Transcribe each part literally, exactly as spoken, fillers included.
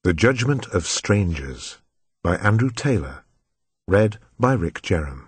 The Judgment of Strangers by Andrew Taylor. Read by Rick Jerram.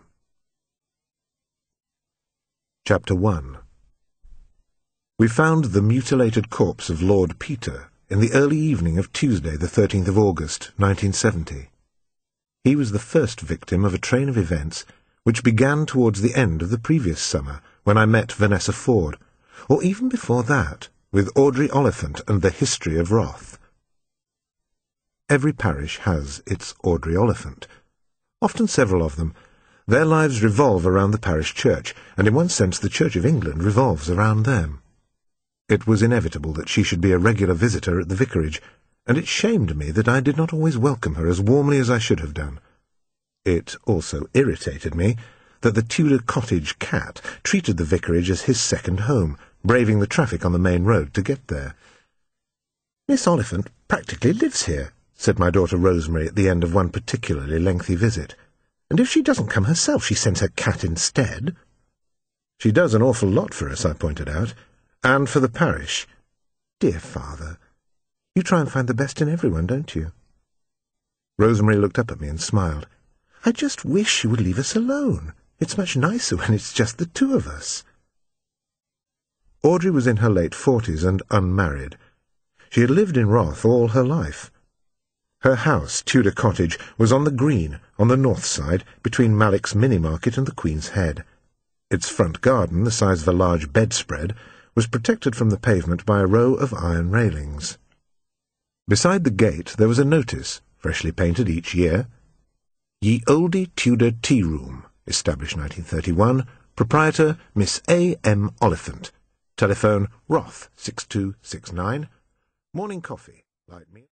Chapter one. We found the mutilated corpse of Lord Peter in the early evening of Tuesday, the thirteenth of August, nineteen seventy. He was the first victim of a train of events which began towards the end of the previous summer, when I met Vanessa Ford, or even before that, with Audrey Oliphant and the History of Wrath. Every parish has its Audrey Oliphant, often several of them. Their lives revolve around the parish church, and in one sense the Church of England revolves around them. It was inevitable that she should be a regular visitor at the vicarage, and it shamed me that I did not always welcome her as warmly as I should have done. It also irritated me that the Tudor cottage cat treated the vicarage as his second home, braving the traffic on the main road to get there. "Miss Oliphant practically lives here," said my daughter Rosemary at the end of one particularly lengthy visit. "And if she doesn't come herself, she sends her cat instead." "She does an awful lot for us," I pointed out, "and for the parish." "Dear father, you try and find the best in everyone, don't you?" Rosemary looked up at me and smiled. "I just wish you would leave us alone. It's much nicer when it's just the two of us." Audrey was in her late forties and unmarried. She had lived in Wrath all her life. Her house, Tudor Cottage, was on the green, on the north side, between Mallock's Mini-Market and the Queen's Head. Its front garden, the size of a large bedspread, was protected from the pavement by a row of iron railings. Beside the gate there was a notice, freshly painted each year: "Ye Olde Tudor Tea Room, established nineteen thirty-one, proprietor Miss A. M. Oliphant. Telephone Wrath six two six nine. Morning coffee, light meal."